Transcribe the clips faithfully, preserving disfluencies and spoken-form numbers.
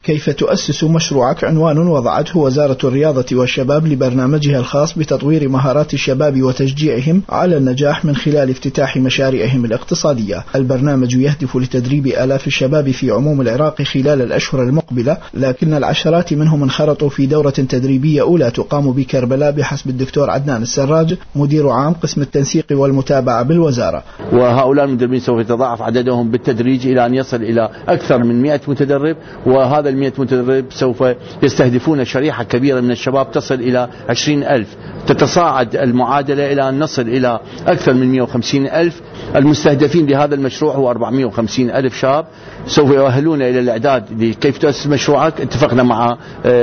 كيف تؤسس مشروعك عنوان وضعته وزارة الرياضة والشباب لبرنامجها الخاص بتطوير مهارات الشباب وتشجيعهم على النجاح من خلال افتتاح مشاريعهم الاقتصادية. البرنامج يهدف لتدريب آلاف الشباب في عموم العراق خلال الأشهر المقبلة، لكن العشرات منهم انخرطوا في دورة تدريبية أولى تقام بكربلاء بحسب الدكتور عدنان السراج مدير عام قسم التنسيق والمتابعة بالوزارة. وهؤلاء المدربين سوف يتضاعف عددهم بالتدريج إلى أن يصل إلى أكثر من مئة متدرب، وهذا المئة متدرب سوف يستهدفون شريحة كبيرة من الشباب تصل إلى عشرين ألف. تتصاعد المعادلة إلى أن نصل إلى أكثر من مئة وخمسين ألف. المستهدفين بهذا المشروع هو أربعمئة وخمسين ألف شاب سوف يؤهلون إلى الإعداد لكيف تؤسس مشروعك. اتفقنا مع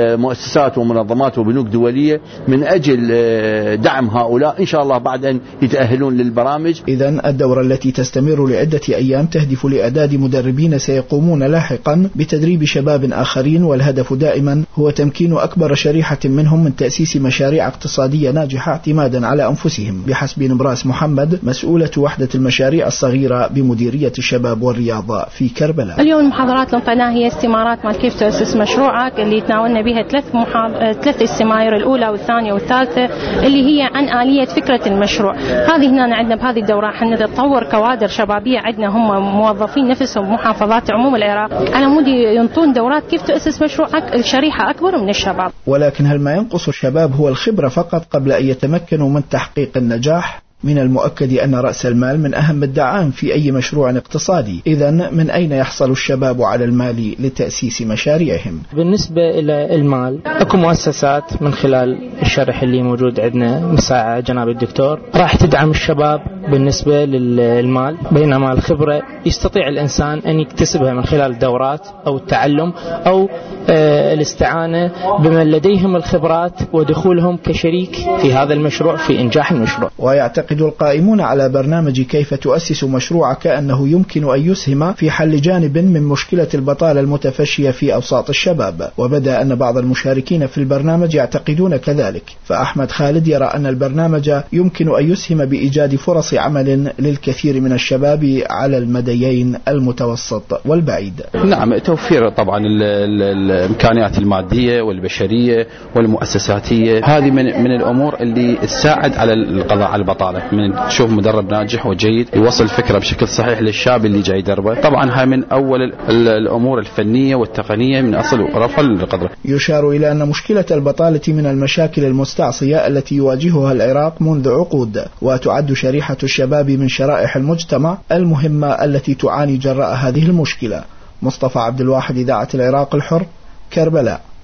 مؤسسات ومنظمات وبنوك دولية من أجل دعم هؤلاء إن شاء الله بعد أن يتأهلون للبرامج. إذن الدورة التي تستمر لعدة أيام تهدف لإعداد مدربين سيقومون لاحقا بتدريب شباب آخرين، والهدف دائما هو تمكين أكبر شريحة منهم من تأسيس مشاريع اقتصادية ناجحة اعتمادا على أنفسهم، بحسب نبراس محمد مسؤولة وحدة المشاريع الصغيرة بمديرية الشباب والرياضة في كربلاء. اليوم المحاضرات اللي انطيناها هي استمارات مال كيف تأسس مشروعك، اللي تناولنا بها ثلاث محاض... ثلاث استماير، الأولى والثانية والثالثة، اللي هي عن آلية فكرة المشروع. هذه هنا عندنا بهذه الدورة حنا نطور كوادر شبابية، عندنا هم موظفين نفسهم بمحافظات عموم العراق على مود ينطون دورات كيف تأسس مشروعك الشريحة أكبر من الشباب. ولكن هل ما ينقص الشباب هو الخبرة فقط قبل أن يتمكنوا من تحقيق النجاح؟ من المؤكد أن رأس المال من أهم الدعائم في أي مشروع اقتصادي. إذن من أين يحصل الشباب على المال لتأسيس مشاريعهم؟ بالنسبة إلى المال، أكو مؤسسات من خلال الشرح اللي موجود عندنا مساعة جناب الدكتور راح تدعم الشباب بالنسبة للمال، بينما الخبرة يستطيع الإنسان أن يكتسبها من خلال الدورات أو التعلم أو آه الاستعانة بمن لديهم الخبرات ودخولهم كشريك في هذا المشروع في إنجاح المشروع. ويعتقد القائمون على برنامج كيف تؤسس مشروعك أنه يمكن أن يسهم في حل جانب من مشكلة البطالة المتفشية في أوساط الشباب، وبدأ أن بعض المشاركين في البرنامج يعتقدون كذلك. فأحمد خالد يرى أن البرنامج يمكن أن يسهم بإيجاد فرص عمل للكثير من الشباب على المديين المتوسط والبعيد. نعم، توفير طبعا الإمكانيات المادية والبشرية والمؤسساتية، هذه من من الأمور اللي تساعد على القضاء على البطالة. من تشوف مدرب ناجح وجيد يوصل الفكرة بشكل صحيح للشاب اللي جاي يدربه، طبعا هاي من أول الأمور الفنية والتقنية من أصل ورفع القدرة. يشار إلى أن مشكلة البطالة من المشاكل المستعصية التي يواجهها العراق منذ عقود، وتعد شريحة الشباب من شرائح المجتمع المهمة التي تعاني جراء هذه المشكلة. مصطفى عبد الواحد، إذاعة العراق الحر، كربلاء.